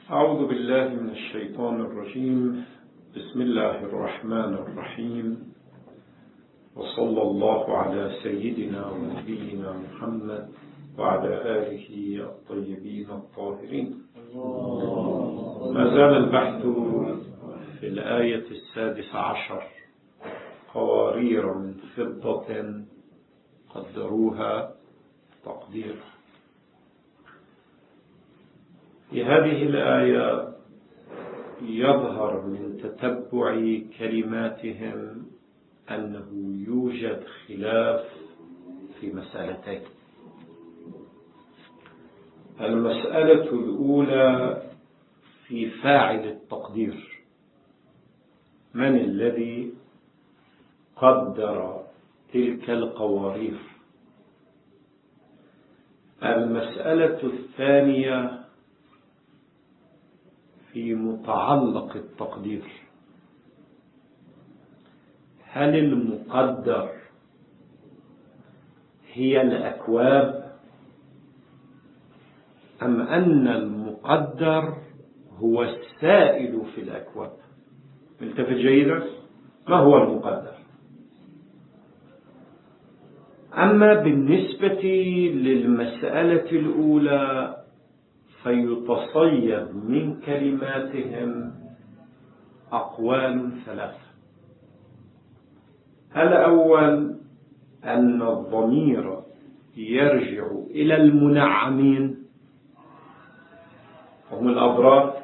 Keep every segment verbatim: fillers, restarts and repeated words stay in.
أعوذ بالله من الشيطان الرجيم. بسم الله الرحمن الرحيم، وصلى الله على سيدنا ونبينا محمد وعلى آله الطيبين الطاهرين. ما زال البحث في الآية السادسة عشر: قوارير من فضة قدروها تقدير. في هذه الآية يظهر من تتبع كلماتهم أنه يوجد خلاف في مسألتين. المسألة الأولى في فاعل التقدير، من الذي قدر تلك القوارير؟ المسألة الثانية في متعلق التقدير، هل المقدر هي الأكواب أم أن المقدر هو السائل في الأكواب؟ التفت جيدا، ما هو المقدر؟ أما بالنسبة للمسألة الأولى فيتصيب من كلماتهم أقوال ثلاثة. الأول أن الضمير يرجع إلى المنعمين وهم الأبرار.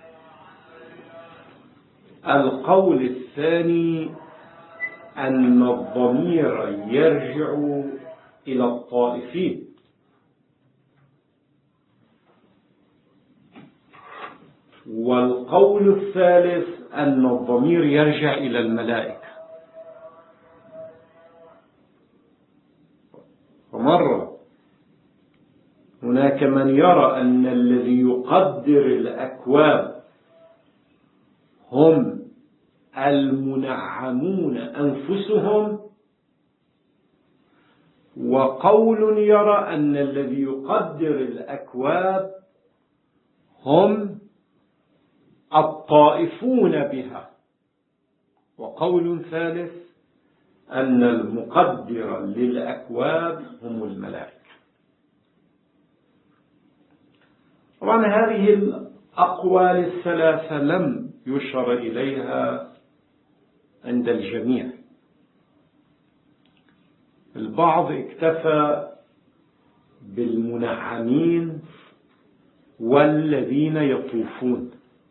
القول الثاني أن الضمير يرجع إلى الطائفين. والقول الثالث أن الضمير يرجع إلى الملائكة. ومرة هناك من يرى أن الذي يقدر الأكواب هم المنعمون أنفسهم، وقول يرى أن الذي يقدر الأكواب هم الطائفون بها، وقول ثالث أن المقدر للأكواب هم الملائكة. طبعا هذه الأقوال الثلاثة لم يشر إليها عند الجميع. البعض اكتفى بالمنعمين والذين يطوفون،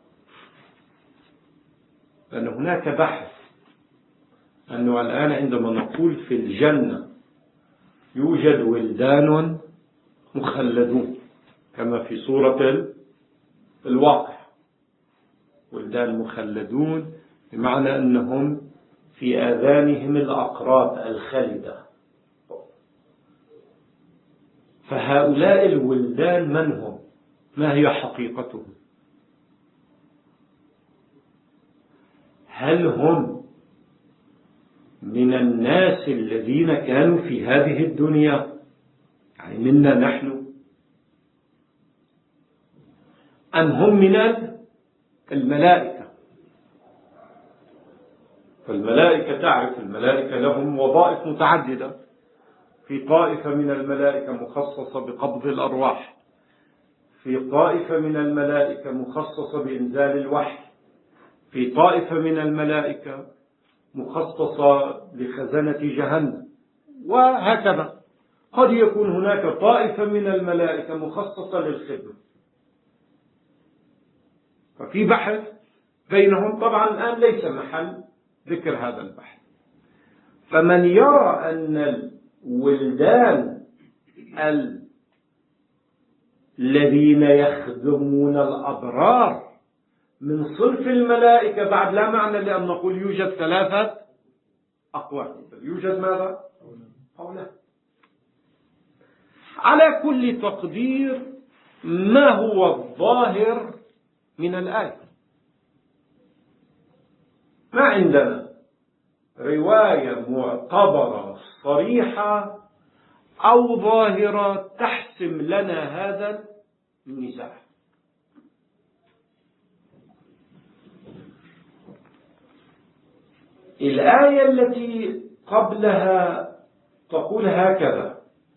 لأن هناك بحث أنه الآن عندما نقول في الجنة يوجد ولدان مخلدون كما في سورة الواقع، ولدان مخلدون بمعنى أنهم في آذانهم الأقراط الخالدة. فهؤلاء الولدان من هم؟ ما هي حقيقتهم؟ هل هم من الناس الذين كانوا في هذه الدنيا، يعني منا نحن، أم هم من الملائكة؟ فالملائكة تعرف الملائكة لهم وظائف متعددة. في طائفة من الملائكة مخصصة بقبض الأرواح، في طائفة من الملائكة مخصصة بإنزال الوحي، في طائفة من الملائكة مخصصة لخزنة جهنم، وهكذا. قد يكون هناك طائفة من الملائكة مخصصة للخدمة. ففي بحث بينهم، طبعا الآن ليس محل ذكر هذا البحث. فمن يرى أن الولدان الذين يخدمون الأبرار من صنف الملائكة بعد لا معنى لأن نقول يوجد ثلاثة أقوال. يوجد ماذا؟ قولان. على كل تقدير ما هو الظاهر من الآية؟ ما عندنا رواية معتبرة صريحة أو ظاهرة تحسم لنا هذا النزاع. الآية التي قبلها تقول هكذا: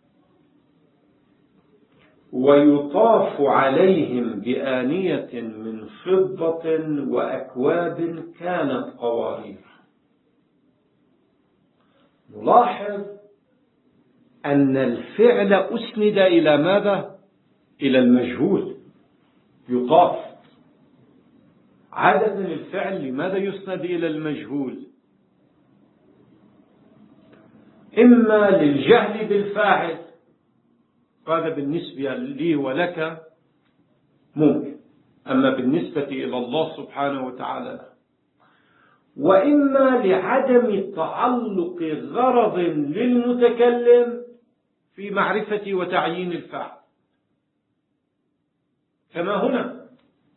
ويطاف عليهم بآنية من فضة وأكواب كانت قوارير. نلاحظ أن الفعل أسند إلى ماذا؟ إلى المجهول. يطاف. عادة الفعل لماذا يسند إلى المجهول؟ إما للجهل بالفاعل، هذا بالنسبة لي ولك ممكن، أما بالنسبة إلى الله سبحانه وتعالى لا. وإما لعدم تعلق غرض للمتكلم في معرفة وتعيين الفاعل، كما هنا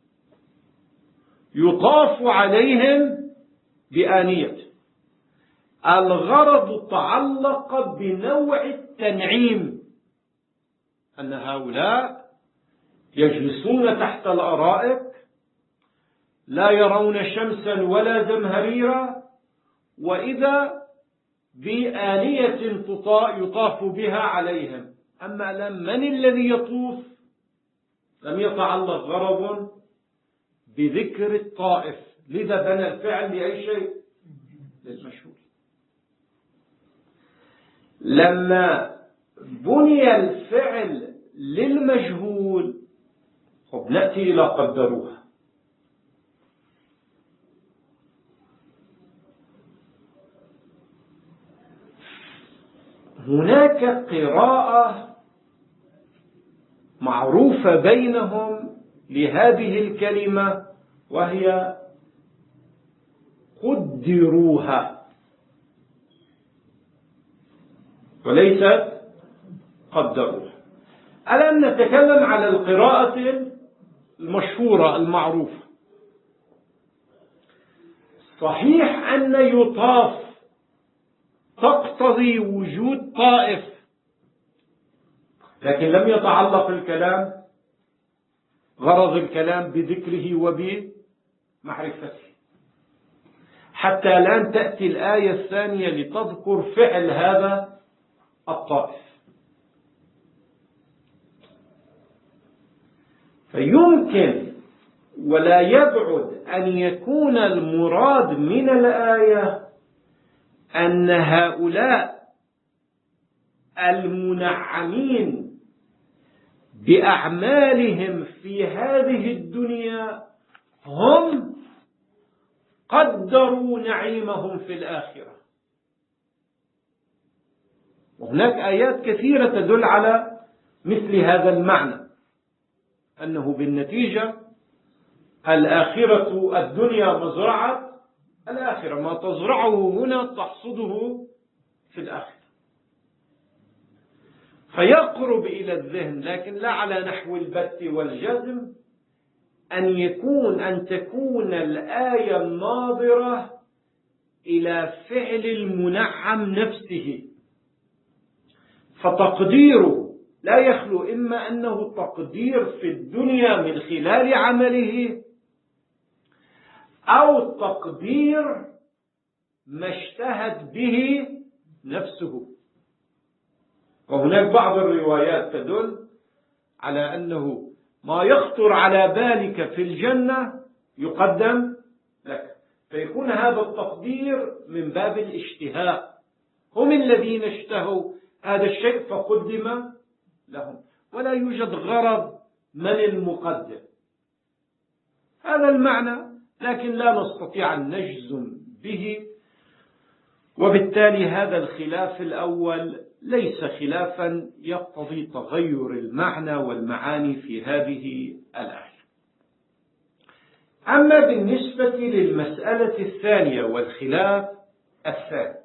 يطاف عليهم بآنية، الغرض تعلق بنوع التنعيم، أن هؤلاء يجلسون تحت الأرائك لا يرون شمسا ولا زمهريرا، وإذا بآنية يطاف بها عليهم. أما من الذي يطوف؟ لم يتعلق غرض بذكر الطائف، لذا بنى الفعل لأي شيء؟ للمشهور. لما بني الفعل للمجهول، خب نأتي إلى قدروها. هناك قراءة معروفة بينهم لهذه الكلمة، وهي قدروها وليست قدروها. الآن نتكلم على القراءة المشهورة المعروفة. صحيح أن يطاف تقتضي وجود طائف، لكن لم يتعلق الكلام، غرض الكلام بذكره وبمعرفته، حتى الآن تأتي الآية الثانية لتذكر فعل هذا الطائف. فيمكن ولا يبعد أن يكون المراد من الآية أن هؤلاء المنعمين بأعمالهم في هذه الدنيا هم قدروا نعيمهم في الآخرة. وهناك آيات كثيرة تدل على مثل هذا المعنى، أنه بالنتيجة الآخرة الدنيا مزرعة الآخرة، ما تزرعه هنا تحصده في الآخرة. فيقرب إلى الذهن، لكن لا على نحو البت والجزم، أن يكون أن تكون الآية الناظرة إلى فعل المنعم نفسه، فتقديره لا يخلو إما أنه تقدير في الدنيا من خلال عمله، أو تقدير ما اشتهت به نفسه. وهناك بعض الروايات تدل على أنه ما يخطر على بالك في الجنة يقدم لك، فيكون هذا التقدير من باب الاشتهاء، هم الذين اشتهوا هذا الشيء فقدم لهم، ولا يوجد غرض من المقدم. هذا المعنى، لكن لا نستطيع أن نجزم به، وبالتالي هذا الخلاف الأول ليس خلافا يقتضي تغير المعنى والمعاني في هذه الآية. أما بالنسبة للمسألة الثانية والخلاف الثاني،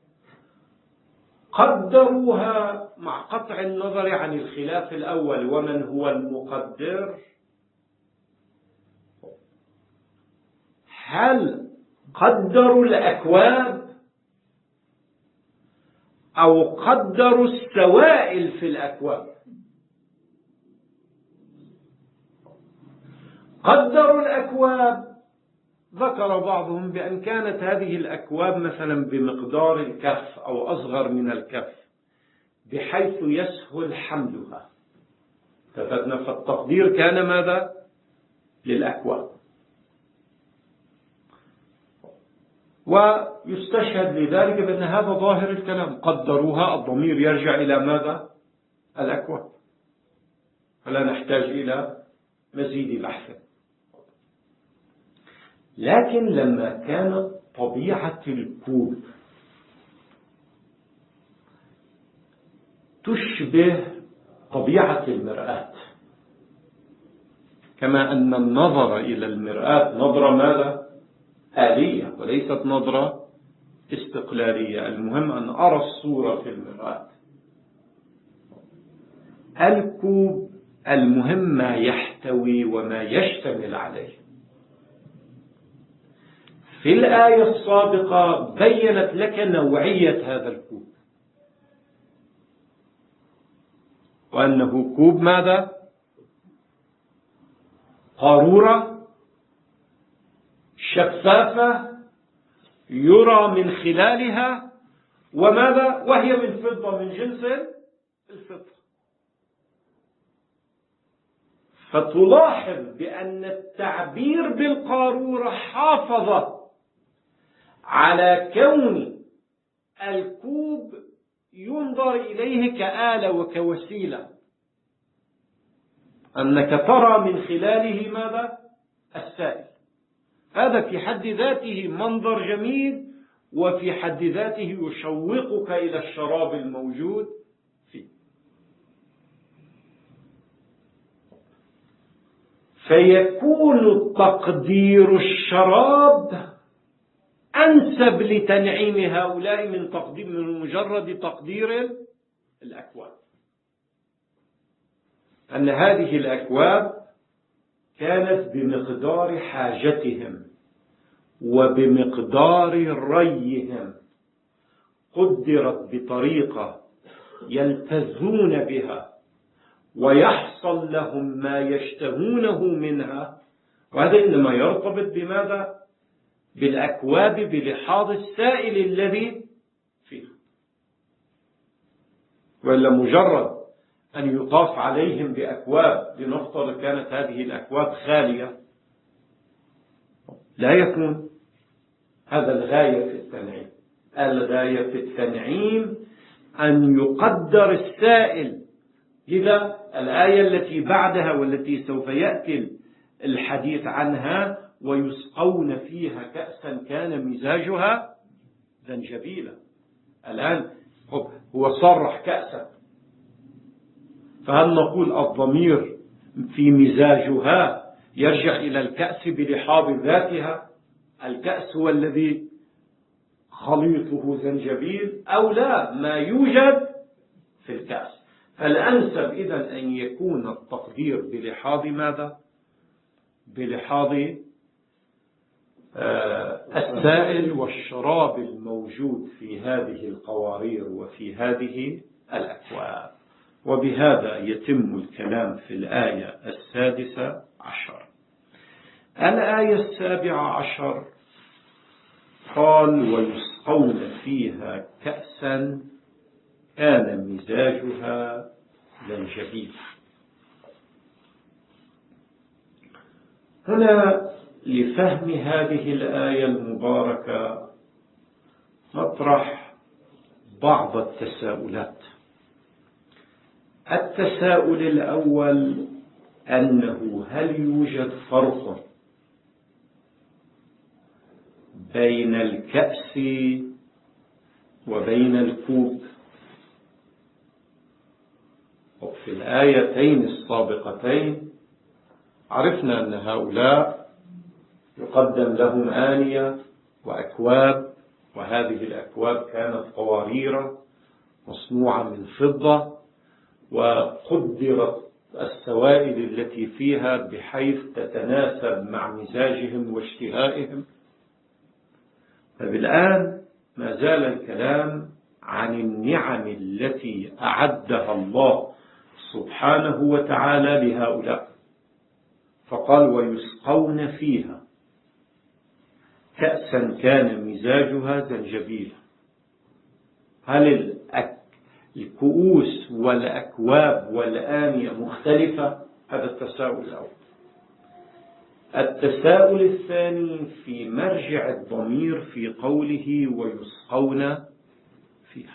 قدروها مع قطع النظر عن الخلاف الأول ومن هو المقدر. هل قدروا الأكواب أو قدروا السوائل في الأكواب؟ قدروا الأكواب ذكر بعضهم بأن كانت هذه الأكواب مثلا بمقدار الكف أو أصغر من الكف بحيث يسهل حملها، فالتقدير كان ماذا؟ للأكواب. ويستشهد لذلك بأن هذا ظاهر الكلام، قدروها، الضمير يرجع إلى ماذا؟ الأكواب، فلا نحتاج إلى مزيد بحث. لكن لما كانت طبيعة الكوب تشبه طبيعة المرآة، كما أن النظر إلى المرآة نظرة ماذا؟ آلية وليست نظرة استقلالية، المهم أن أرى الصورة في المرآة. الكوب المهم ما يحتوي وما يشتمل عليه. في الآية السابقة بيّنت لك نوعية هذا الكوب، وأنه كوب ماذا؟ قارورة شفافة يرى من خلالها، وماذا؟ وهي من فضة، من جنس الفضة. فتلاحظ بأن التعبير بالقارورة حافظ على كون الكوب ينظر إليه كآلة وكوسيلة، أنك ترى من خلاله ماذا؟ السائل. هذا في حد ذاته منظر جميل، وفي حد ذاته يشوقك إلى الشراب الموجود فيه. فيكون تقدير الشراب أنسب لتنعيم هؤلاء من تقدير من مجرد تقدير الأكواب، أن هذه الأكواب كانت بمقدار حاجتهم وبمقدار ريهم، قدرت بطريقة يلتزون بها ويحصل لهم ما يشتهونه منها. وهذا إنما يرتبط بماذا؟ بالأكواب بلحاظ السائل الذي فيها، وإلا مجرد أن يطاف عليهم بأكواب، لنفترض كانت هذه الأكواب خالية، لا يكون هذا الغاية في التنعيم. الغاية في التنعيم أن يقدر السائل. إذا الآية التي بعدها والتي سوف يأتي الحديث عنها: ويسقون فيها كأسا كان مزاجها زنجبيلا. الآن هو صرح كأسا، فهل نقول الضمير في مزاجها يرجع إلى الكأس بلحاظ ذاتها؟ الكأس هو الذي خليطه زنجبيل، أو لا، ما يوجد في الكأس. فالأنسب إذن أن يكون التقدير بلحاظ ماذا؟ بلحاظ السائل والشراب الموجود في هذه القوارير وفي هذه الأكواب. وبهذا يتم الكلام في الآية السادسة عشر. الآية السابعة عشر قال: ويسقون فيها كأسا كان مزاجها زنجبيلا. هنا لفهم هذه الآية المباركة نطرح بعض التساؤلات. التساؤل الأول أنه هل يوجد فرق بين الكأس وبين الكوب؟ وفي الآيتين السابقتين عرفنا أن هؤلاء يقدم لهم آنية وأكواب، وهذه الأكواب كانت قوارير مصنوعة من فضة، وقدرت السوائل التي فيها بحيث تتناسب مع مزاجهم واشتهائهم. فالآن ما زال الكلام عن النعم التي أعدها الله سبحانه وتعالى لهؤلاء، فقال: ويسقون فيها. كأسا كان مزاجها زنجبيلا. هل الكؤوس والأكواب والآنية مختلفة؟ هذا التساؤل الأول. التساؤل الثاني في مرجع الضمير في قوله ويسقون فيها.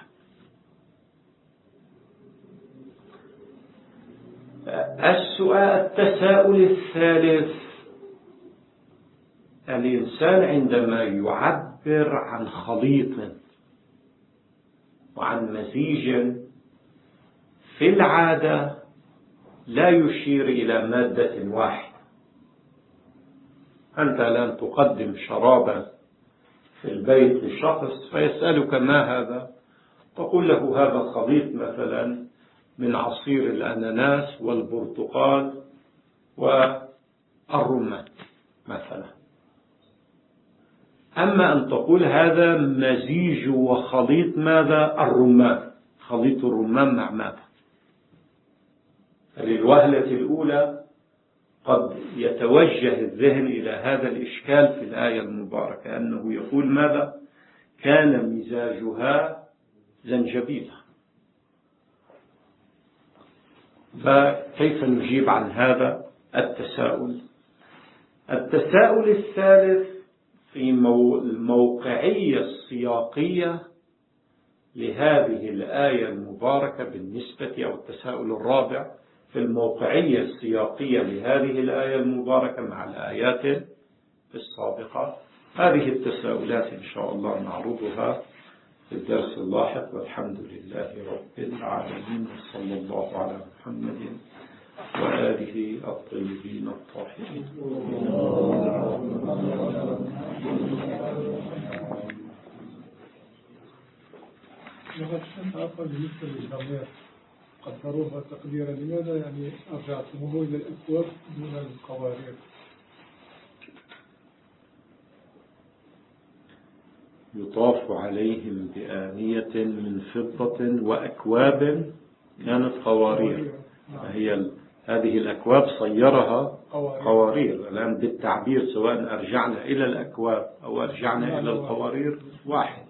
السؤال التساؤل الثالث: الإنسان عندما يعبر عن خليط وعن مزيج في العادة لا يشير إلى مادة واحدة. أنت الآن تقدم شرابا في البيت لشخص فيسألك ما هذا، تقول له هذا خليط مثلا من عصير الأناناس والبرتقال والرمان مثلا. أما أن تقول هذا مزيج وخليط ماذا؟ الرمان، خليط الرمان مع ماذا؟ فللوهلة الأولى قد يتوجه الذهن إلى هذا الإشكال في الآية المباركة، أنه يقول ماذا؟ كان مزاجها زنجبيلا. فكيف نجيب عن هذا التساؤل؟ التساؤل الثالث في الموقعية السياقية لهذه الآية المباركة بالنسبة، أو التساؤل الرابع في الموقعية السياقية لهذه الآية المباركة مع الآيات السابقة. هذه التساؤلات إن شاء الله نعرضها في الدرس اللاحق، والحمد لله رب العالمين، وصلى الله على محمد وآله الطيبين الطاهرين. لقد عفوا بالنسبة للضمير قدروها تقديرا، لماذا يعني أرجعتموه إلى الأكواب دون القوارير؟ يطاف عليهم بآنية من فضة وأكواب كانت قوارير. هي هذه الأكواب صيرها قوارير. الآن بالتعبير سواء أرجعنا إلى الأكواب أو أرجعنا إلى القوارير واحد.